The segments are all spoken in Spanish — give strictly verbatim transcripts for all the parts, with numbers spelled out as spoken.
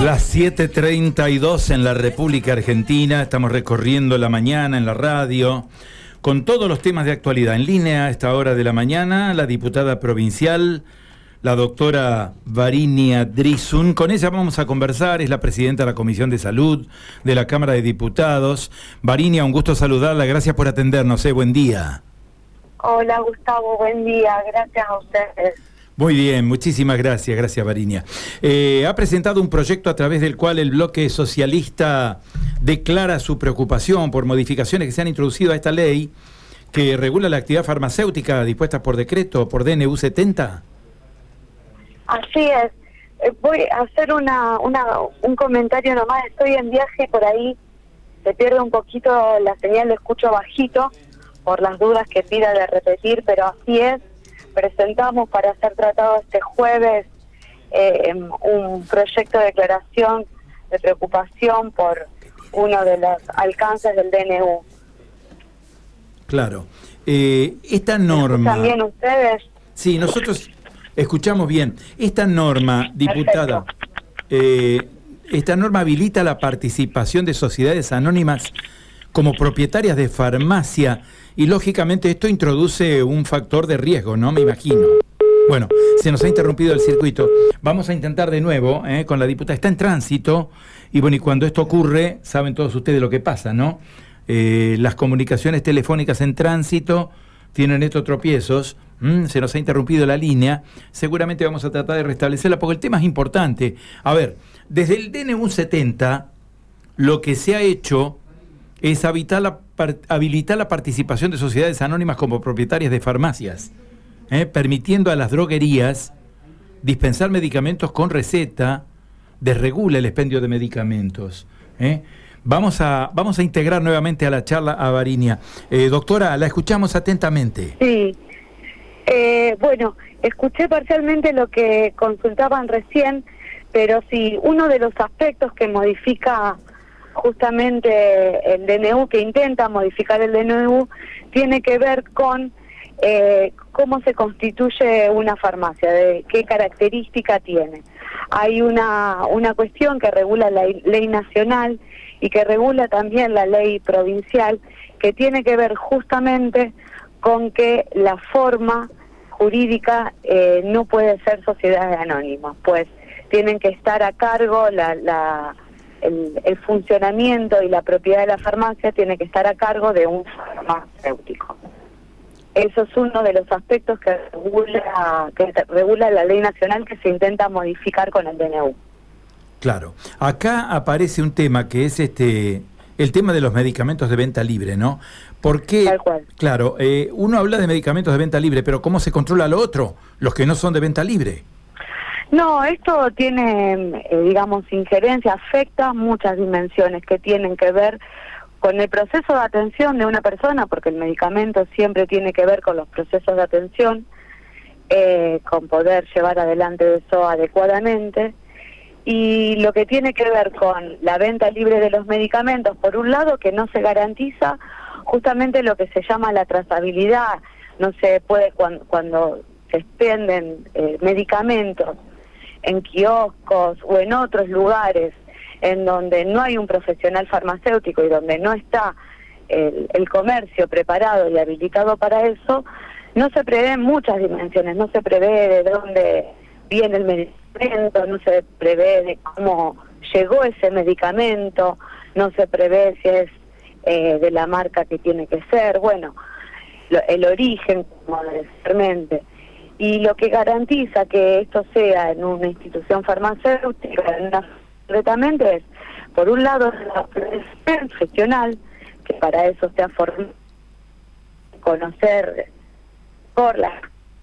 Las siete treinta y dos en la República Argentina, estamos recorriendo la mañana en la radio, con todos los temas de actualidad. En línea a esta hora de la mañana, la diputada provincial, la doctora Varinia Drizun. Con ella vamos a conversar, es la presidenta de la Comisión de Salud de la Cámara de Diputados. Varinia, un gusto saludarla, gracias por atendernos, eh, buen día. Hola Gustavo, buen día, gracias a ustedes. Muy bien, muchísimas gracias, gracias Varinia. Eh, ha presentado un proyecto a través del cual el bloque socialista declara su preocupación por modificaciones que se han introducido a esta ley que regula la actividad farmacéutica dispuesta por decreto, por D N U setenta. Así es. Eh, voy a hacer una, una un comentario nomás. Estoy en viaje, por ahí se pierde un poquito la señal, lo escucho bajito por las dudas que pida de repetir, pero así es. Presentamos para ser tratado este jueves eh, un proyecto de declaración de preocupación por uno de los alcances del D N U. Claro. Eh, esta norma... ¿También ustedes? Sí, nosotros escuchamos bien. Esta norma, diputada, eh, esta norma habilita la participación de sociedades anónimas como propietarias de farmacia. Y lógicamente esto introduce un factor de riesgo, ¿no? Me imagino. Bueno, se nos ha interrumpido el circuito. Vamos a intentar de nuevo, ¿eh? Con la diputada. Está en tránsito. Y bueno, y cuando esto ocurre, saben todos ustedes lo que pasa, ¿no? Eh, las comunicaciones telefónicas en tránsito tienen estos tropiezos. ¿Mm? Se nos ha interrumpido la línea. Seguramente vamos a tratar de restablecerla porque el tema es importante. A ver, desde el D N U setenta, lo que se ha hecho es habilitar la, habilitar la participación de sociedades anónimas como propietarias de farmacias, ¿eh? permitiendo a las droguerías dispensar medicamentos con receta, desregula el expendio de medicamentos. ¿eh? Vamos a vamos a integrar nuevamente a la charla a Varinia. Eh, doctora, la escuchamos atentamente. Sí, eh, bueno, escuché parcialmente lo que consultaban recién, pero sí, uno de los aspectos que modifica justamente el D N U, que intenta modificar el D N U, tiene que ver con eh, cómo se constituye una farmacia, de qué característica tiene. Hay una, una cuestión que regula la ley nacional y que regula también la ley provincial, que tiene que ver justamente con que la forma jurídica eh, no puede ser sociedades anónimas, pues tienen que estar a cargo la... la El, el funcionamiento y la propiedad de la farmacia tiene que estar a cargo de un farmacéutico. Eso es uno de los aspectos que regula, que regula la ley nacional que se intenta modificar con el D N U. Claro. Acá aparece un tema que es este el tema de los medicamentos de venta libre, ¿no? Porque, Tal cual. claro, eh, uno habla de medicamentos de venta libre, pero ¿cómo se controla lo otro? Los que no son de venta libre. No, esto tiene, eh, digamos, injerencia, afecta muchas dimensiones que tienen que ver con el proceso de atención de una persona, porque el medicamento siempre tiene que ver con los procesos de atención, eh, con poder llevar adelante eso adecuadamente, y lo que tiene que ver con la venta libre de los medicamentos, por un lado, que no se garantiza justamente lo que se llama la trazabilidad, no se puede, cuando, cuando se expenden eh, medicamentos en kioscos o en otros lugares en donde no hay un profesional farmacéutico y donde no está el, el comercio preparado y habilitado para eso, no se prevén muchas dimensiones, no se prevé de dónde viene el medicamento, no se prevé de cómo llegó ese medicamento, no se prevé si es eh, de la marca que tiene que ser, bueno, lo, el origen, como necesariamente. Y lo que garantiza que esto sea en una institución farmacéutica, en una, completamente es, por un lado, la profesional, que para eso se ha formado, conocer por la...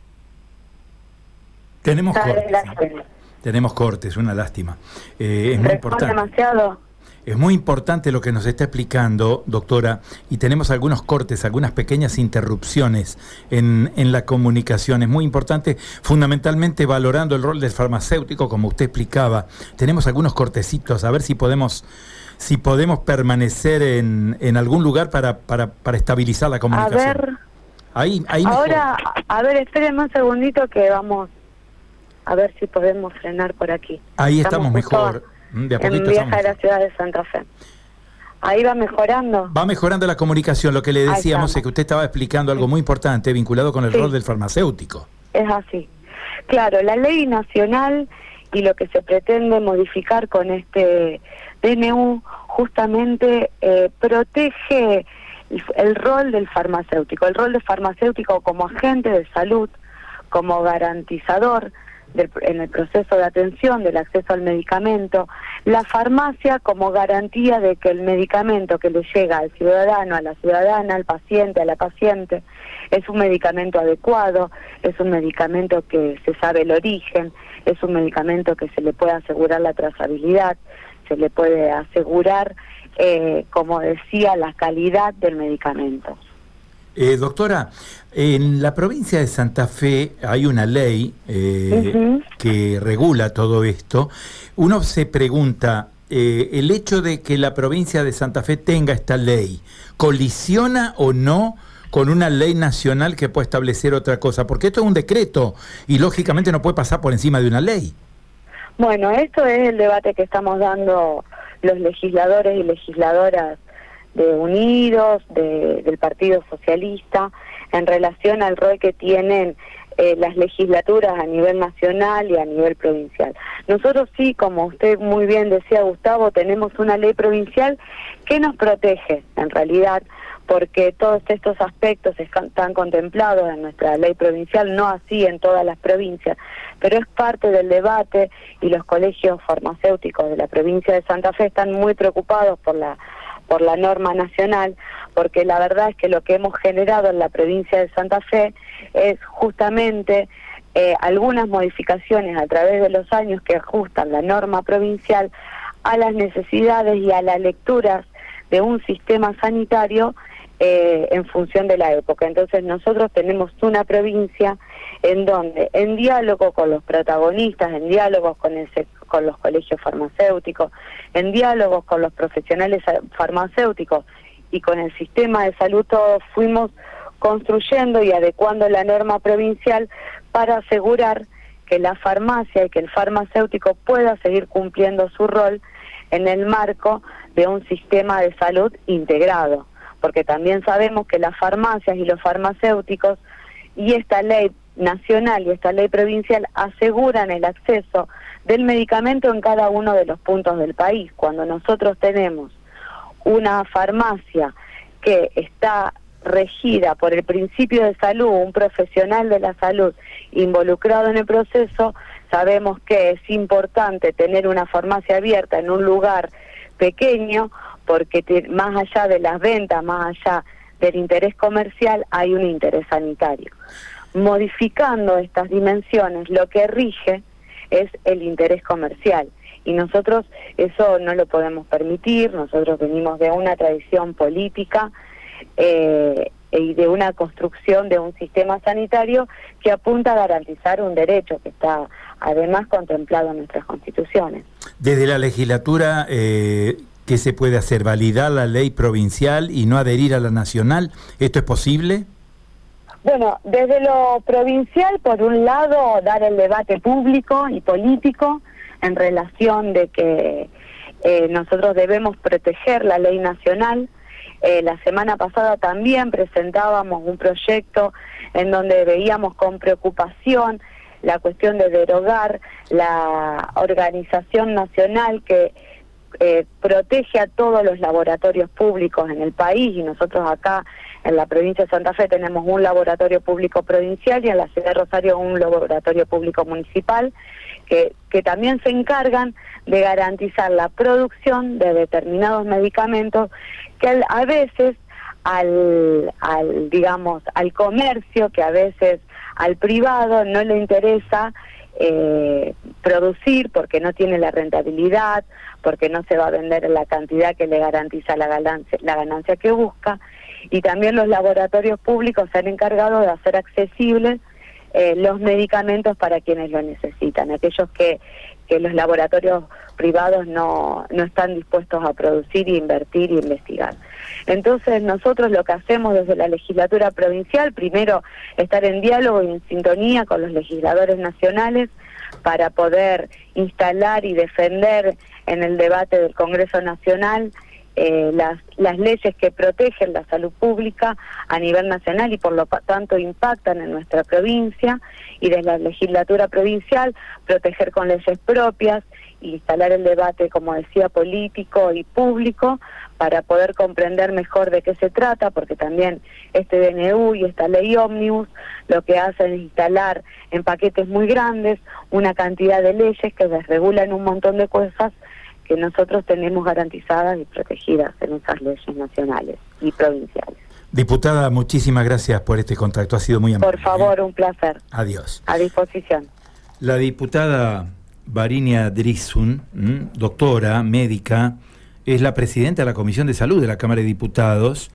Tenemos cortes, ¿no? Tenemos cortes, una lástima. Eh, es muy importante. demasiado... Es muy importante lo que nos está explicando, doctora, y tenemos algunos cortes, algunas pequeñas interrupciones en, en la comunicación. Es muy importante, fundamentalmente valorando el rol del farmacéutico, como usted explicaba. Tenemos algunos cortecitos, a ver si podemos si podemos permanecer en, en algún lugar para, para, para estabilizar la comunicación. A ver, ahí, ahí ahora, mejor. a ver, espérenme un segundito que vamos a ver si podemos frenar por aquí. Ahí estamos, estamos mejor. De a en Vieja de la ciudad de Santa Fe. Ahí va mejorando. Va mejorando la comunicación. Lo que le decíamos es que usted estaba explicando algo muy importante vinculado con el sí. rol del farmacéutico. Es así. Claro, la ley nacional y lo que se pretende modificar con este D N U justamente eh, protege el, el rol del farmacéutico, el rol del farmacéutico como agente de salud, como garantizador del, en el proceso de atención del acceso al medicamento, la farmacia como garantía de que el medicamento que le llega al ciudadano, a la ciudadana, al paciente, a la paciente, es un medicamento adecuado, es un medicamento que se sabe el origen, es un medicamento que se le puede asegurar la trazabilidad, se le puede asegurar, eh, como decía, la calidad del medicamento. Eh, doctora, en la provincia de Santa Fe hay una ley eh, uh-huh. que regula todo esto. Uno se pregunta, eh, ¿el hecho de que la provincia de Santa Fe tenga esta ley colisiona o no con una ley nacional que puede establecer otra cosa? Porque esto es un decreto y lógicamente no puede pasar por encima de una ley. Bueno, esto es el debate que estamos dando los legisladores y legisladoras de Unidos, de, del Partido Socialista, en relación al rol que tienen eh, las legislaturas a nivel nacional y a nivel provincial. Nosotros sí, como usted muy bien decía, Gustavo, tenemos una ley provincial que nos protege, en realidad, porque todos estos aspectos están contemplados en nuestra ley provincial, no así en todas las provincias, pero es parte del debate y los colegios farmacéuticos de la provincia de Santa Fe están muy preocupados por la por la norma nacional, porque la verdad es que lo que hemos generado en la provincia de Santa Fe es justamente eh, algunas modificaciones a través de los años que ajustan la norma provincial a las necesidades y a las lecturas de un sistema sanitario eh, en función de la época. Entonces nosotros tenemos una provincia en donde, en diálogo con los protagonistas, en diálogo con el con los colegios farmacéuticos, en diálogos con los profesionales farmacéuticos y con el sistema de salud, todos fuimos construyendo y adecuando la norma provincial para asegurar que la farmacia y que el farmacéutico pueda seguir cumpliendo su rol en el marco de un sistema de salud integrado, porque también sabemos que las farmacias y los farmacéuticos y esta ley nacional y esta ley provincial aseguran el acceso del medicamento en cada uno de los puntos del país. Cuando nosotros tenemos una farmacia que está regida por el principio de salud, un profesional de la salud involucrado en el proceso, sabemos que es importante tener una farmacia abierta en un lugar pequeño, porque te, más allá de las ventas, más allá del interés comercial, hay un interés sanitario. Modificando estas dimensiones, lo que rige es el interés comercial, y nosotros eso no lo podemos permitir. Nosotros venimos de una tradición política eh, y de una construcción de un sistema sanitario que apunta a garantizar un derecho que está además contemplado en nuestras constituciones. Desde la legislatura, eh, ¿qué se puede hacer? ¿Validar la ley provincial y no adherir a la nacional? ¿Esto es posible? Bueno, desde lo provincial, por un lado, dar el debate público y político en relación de que eh, nosotros debemos proteger la ley nacional. Eh, la semana pasada también presentábamos un proyecto en donde veíamos con preocupación la cuestión de derogar la organización nacional que eh, protege a todos los laboratorios públicos en el país, y nosotros acá en la provincia de Santa Fe tenemos un laboratorio público provincial y en la ciudad de Rosario un laboratorio público municipal que, que también se encargan de garantizar la producción de determinados medicamentos que al, a veces al, al, digamos, al comercio, que a veces al privado no le interesa eh, producir porque no tiene la rentabilidad, porque no se va a vender en la cantidad que le garantiza la ganancia, la ganancia que busca. Y también los laboratorios públicos se han encargado de hacer accesibles eh, los medicamentos para quienes lo necesitan, aquellos que, que los laboratorios privados no, no están dispuestos a producir, invertir e investigar. Entonces nosotros lo que hacemos desde la legislatura provincial, primero estar en diálogo y en sintonía con los legisladores nacionales para poder instalar y defender en el debate del Congreso Nacional eh, las, las leyes que protegen la salud pública a nivel nacional y por lo tanto impactan en nuestra provincia, y desde la legislatura provincial proteger con leyes propias y instalar el debate, como decía, político y público para poder comprender mejor de qué se trata, porque también este D N U y esta ley ómnibus lo que hacen es instalar en paquetes muy grandes una cantidad de leyes que desregulan un montón de cosas que nosotros tenemos garantizadas y protegidas en esas leyes nacionales y provinciales. Diputada, muchísimas gracias por este contacto, ha sido muy amable. Por favor, ¿eh? Un placer. Adiós. A disposición. La diputada Varinia Drizun, doctora, médica, es la presidenta de la Comisión de Salud de la Cámara de Diputados.